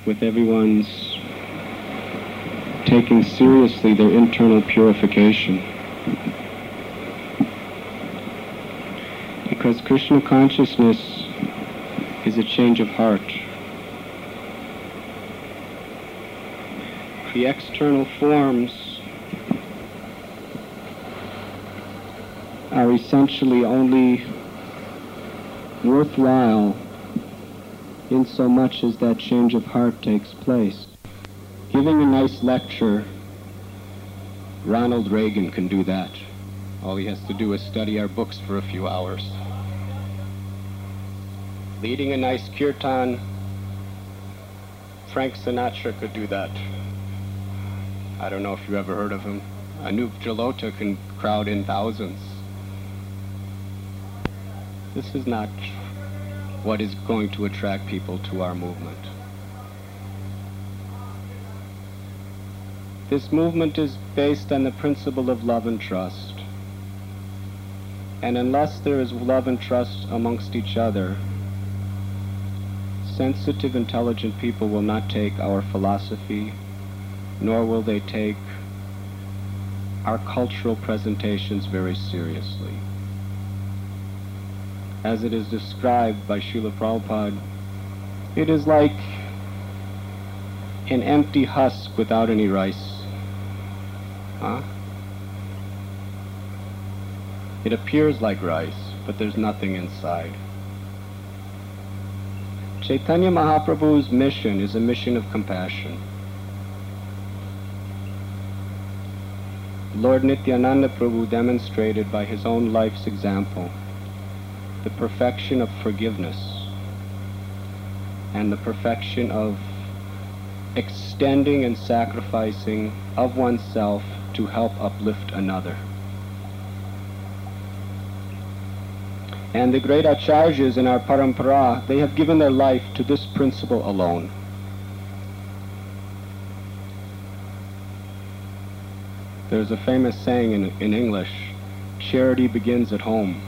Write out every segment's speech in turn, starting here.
with everyone's taking seriously their internal purification. Because Krishna consciousness is a change of heart. The external forms are essentially only worthwhile in so much as that change of heart takes place. Giving a nice lecture, Ronald Reagan can do that. All he has to do is study our books for a few hours. Leading a nice kirtan, Frank Sinatra could do that. I don't know if you ever heard of him. Anup Jalota can crowd in thousands. This is not what is going to attract people to our movement. This movement is based on the principle of love and trust. And unless there is love and trust amongst each other, sensitive, intelligent people will not take our philosophy, nor will they take our cultural presentations very seriously. As it is described by Srila Prabhupada, it is like an empty husk without any rice. It appears like rice, but there's nothing inside. Chaitanya Mahaprabhu's mission is a mission of compassion. Lord Nityananda Prabhu demonstrated by his own life's example the perfection of forgiveness and the perfection of extending and sacrificing of oneself to help uplift another. And the great acharyas in our parampara, they have given their life to this principle alone. There's a famous saying in English, charity begins at home.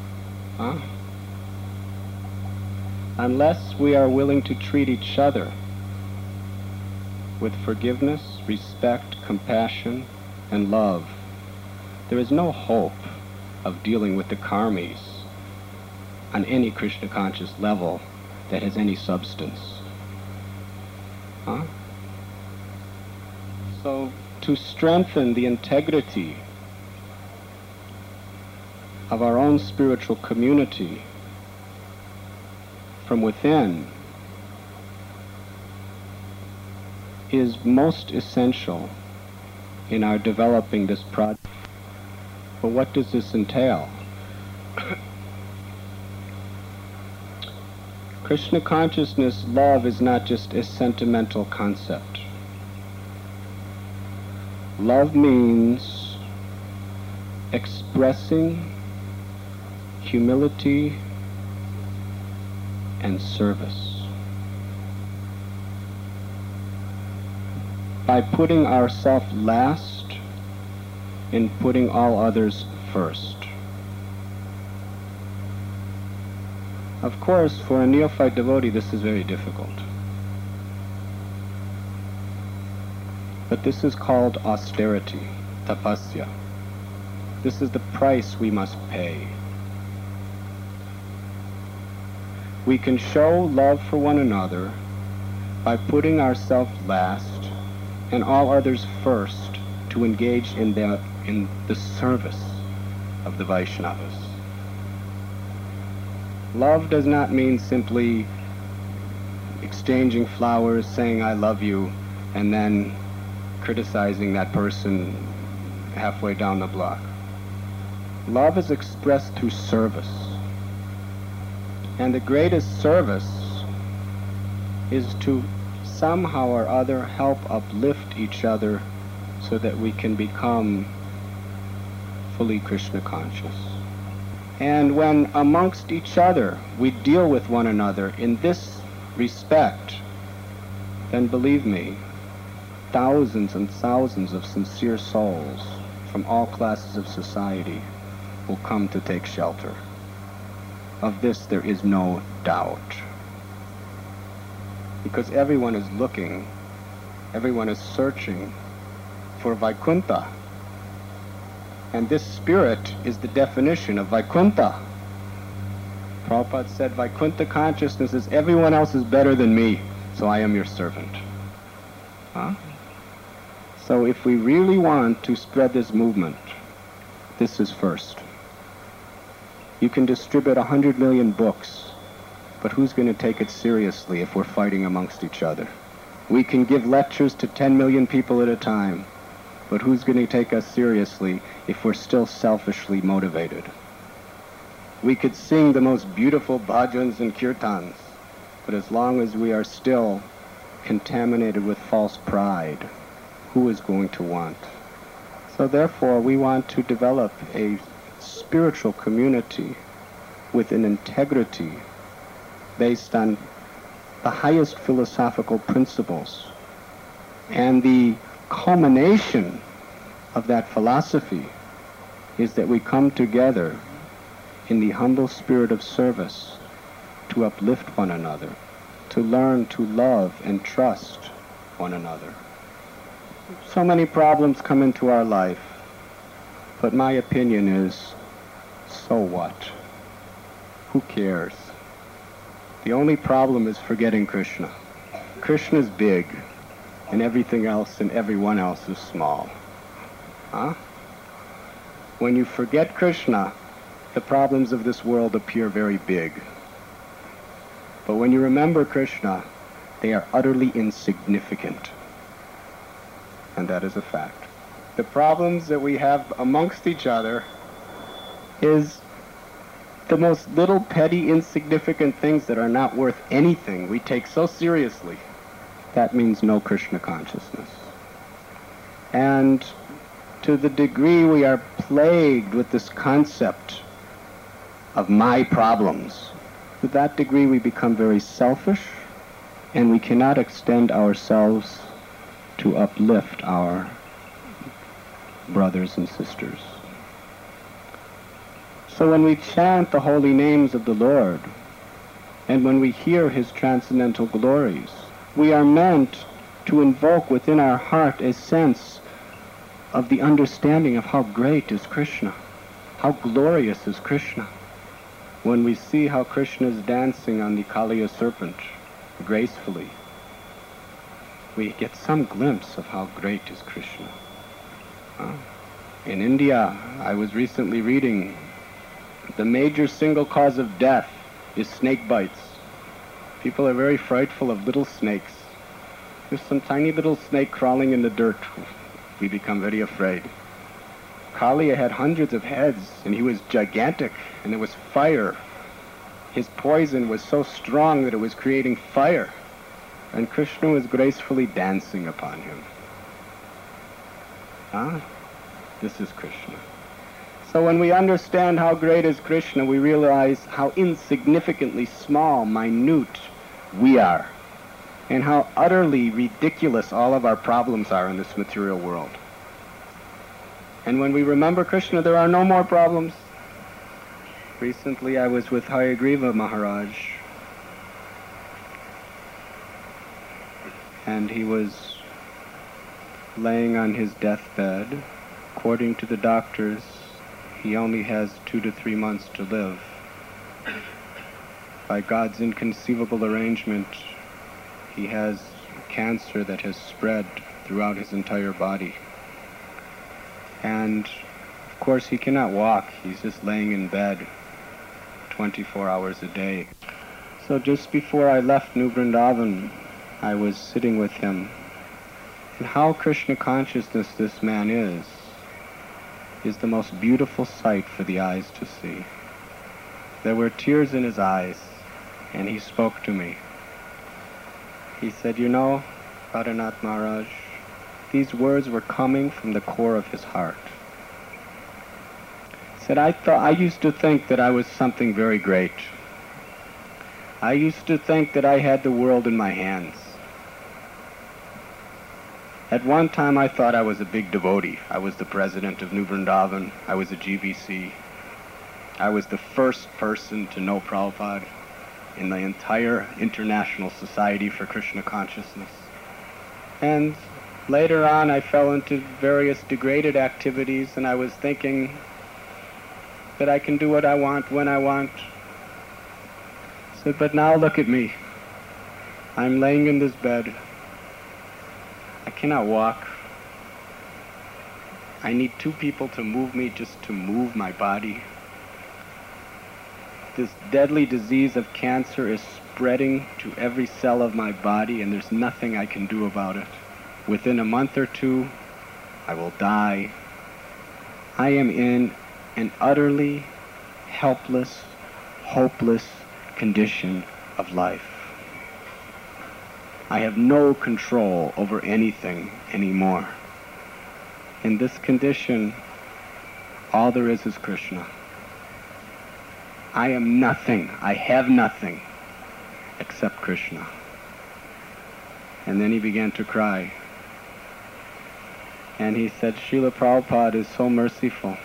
Unless we are willing to treat each other with forgiveness, respect, compassion, and love, there is no hope of dealing with the karmis on any Krishna conscious level that has any substance. So to strengthen the integrity of our own spiritual community from within is most essential in our developing this project. But what does this entail? Krishna consciousness love is not just a sentimental concept. Love means expressing humility and service. By putting ourselves last and putting all others first. Of course, for a neophyte devotee, this is very difficult. But this is called austerity, tapasya. This is the price we must pay. We can show love for one another by putting ourselves last and all others first to engage in the service of the Vaishnavas. Love does not mean simply exchanging flowers, saying I love you, and then criticizing that person halfway down the block. Love is expressed through service. And the greatest service is to somehow or other help uplift each other so that we can become fully Krishna conscious. And when amongst each other we deal with one another in this respect, then believe me, thousands and thousands of sincere souls from all classes of society will come to take shelter. Of this there is no doubt. because everyone is looking, everyone is searching for Vaikuntha. And this spirit is the definition of Vaikuntha. Prabhupada said, Vaikuntha consciousness is everyone else is better than me, so I am your servant. Huh? So if we really want to spread this movement, this is first. You can distribute 100 million books, but who's going to take it seriously if we're fighting amongst each other? We can give lectures to 10 million people at a time, but who's going to take us seriously if we're still selfishly motivated? We could sing the most beautiful bhajans and kirtans, but as long as we are still contaminated with false pride, who is going to want? So therefore, we want to develop a spiritual community with an integrity based on the highest philosophical principles. And the culmination of that philosophy is that we come together in the humble spirit of service to uplift one another, to learn to love and trust one another. So many problems come into our life, but my opinion is, so what? Who cares? The only problem is forgetting Krishna. Krishna is big, and everything else and everyone else is small. Huh? When you forget Krishna, the problems of this world appear very big. But when you remember Krishna, they are utterly insignificant. And that is a fact. The problems that we have amongst each other is the most little petty, insignificant things that are not worth anything we take so seriously. That means no Krishna consciousness. And to the degree we are plagued with this concept of my problems, to that degree we become very selfish, and we cannot extend ourselves to uplift our brothers and sisters. So when we chant the holy names of the Lord, and when we hear his transcendental glories, we are meant to invoke within our heart a sense of the understanding of how great is Krishna, how glorious is Krishna. When we see how Krishna is dancing on the Kaliya serpent gracefully, we get some glimpse of how great is Krishna. In India, I was recently reading, the major single cause of death is snake bites. People are very frightful of little snakes. There's some tiny little snake crawling in the dirt. We become very afraid. Kaliya had hundreds of heads, and he was gigantic, and there was fire. His poison was so strong that it was creating fire, and Krishna was gracefully dancing upon him. This is Krishna. So when we understand how great is Krishna, we realize how insignificantly small, minute we are, and how utterly ridiculous all of our problems are in this material world. And when we remember Krishna, there are no more problems. Recently I was with Hayagriva Maharaj, and he was laying on his deathbed. According to the doctors, he only has 2 to 3 months to live. By God's inconceivable arrangement, he has cancer that has spread throughout his entire body. And of course he cannot walk, he's just laying in bed 24 hours a day. So just before I left New Vrindavan, I was sitting with him. And how Krishna consciousness this man is the most beautiful sight for the eyes to see. There were tears in his eyes, and he spoke to me. He said, "You know, Radhanath Maharaj, these words were coming from the core of his heart." He said, I used to think that I was something very great. I used to think that I had the world in my hands. At one time I thought I was a big devotee. I was the president of New Vrindavan. I was a GBC. I was the first person to know Prabhupada. in the entire International Society for Krishna Consciousness. And later on, I fell into various degraded activities, and I was thinking that I can do what I want when I want. I said, but now look at me. I'm laying in this bed. I cannot walk. I need two people to move me just to move my body. This deadly disease of cancer is spreading to every cell of my body, and there's nothing I can do about it. Within a month or two, I will die. I am in an utterly helpless, hopeless condition of life. I have no control over anything anymore. In this condition, all there is Krishna. I am nothing, I have nothing except Krishna. And then he began to cry. And he said, Srila Prabhupada is so merciful.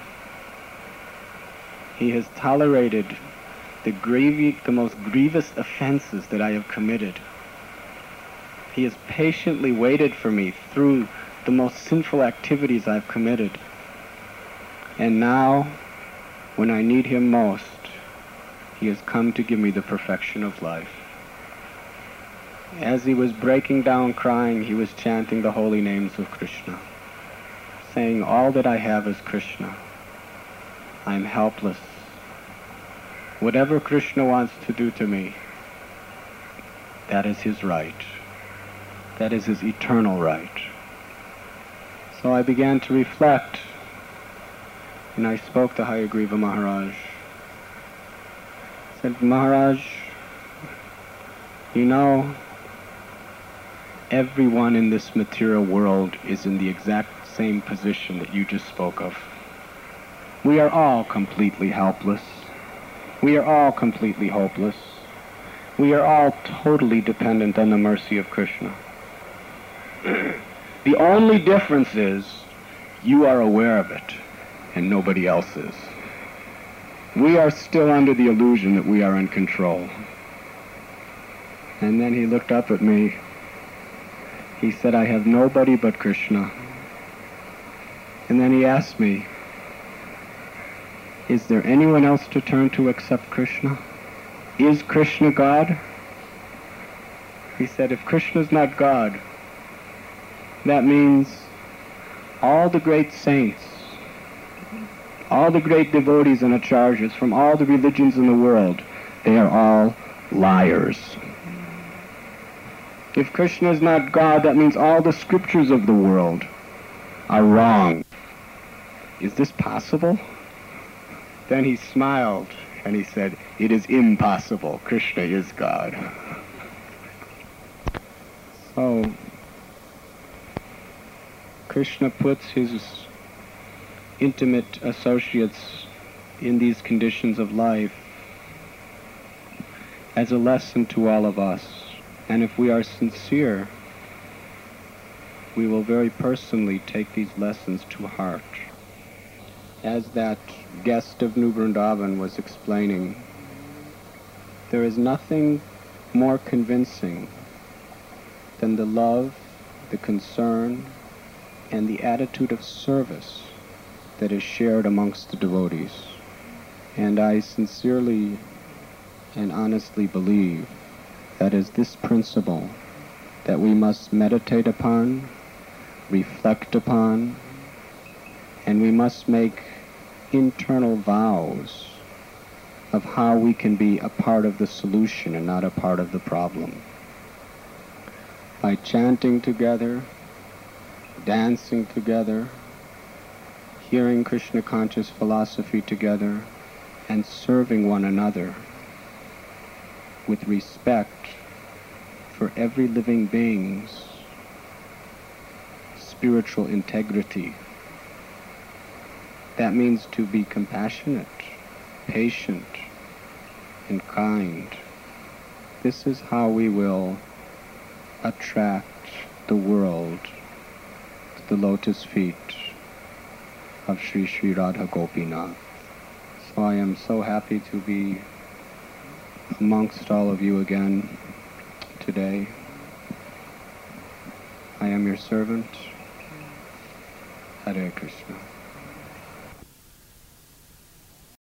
He has tolerated the most grievous offenses that I have committed. He has patiently waited for me through the most sinful activities I've committed. And now, when I need him most, he has come to give me the perfection of life. As he was breaking down crying, he was chanting the holy names of Krishna, saying, all that I have is Krishna. I'm helpless. Whatever Krishna wants to do to me, that is his right. That is his eternal right. So I began to reflect, and I spoke to Hayagriva Maharaj. I said, Maharaj, you know, everyone in this material world is in the exact same position that you just spoke of. We are all completely helpless. We are all completely hopeless. We are all totally dependent on the mercy of Krishna. The only difference is you are aware of it and nobody else is. We are still under the illusion that we are in control. And then he looked up at me. He said, I have nobody but Krishna. And then he asked me, is there anyone else to turn to except Krishna? Is Krishna God? He said, if Krishna is not God, that means all the great saints, all the great devotees and acharyas from all the religions in the world, they are all liars. If Krishna is not God, that means all the scriptures of the world are wrong. Is this possible? Then he smiled and he said, it is impossible. Krishna is God. So, Krishna puts his intimate associates in these conditions of life as a lesson to all of us. And if we are sincere, we will very personally take these lessons to heart. As that guest of New Vrindavan was explaining, there is nothing more convincing than the love, the concern, and the attitude of service that is shared amongst the devotees. And I sincerely and honestly believe that is this principle that we must meditate upon, reflect upon, and we must make internal vows of how we can be a part of the solution and not a part of the problem. By chanting together, dancing together, hearing Krishna conscious philosophy together, and serving one another with respect for every living being's spiritual integrity. That means to be compassionate, patient, and kind. This is how we will attract the world to the lotus feet of Sri Sri Radha Gopinath. So I am so happy to be amongst all of you again today. I am your servant. Hare Krishna.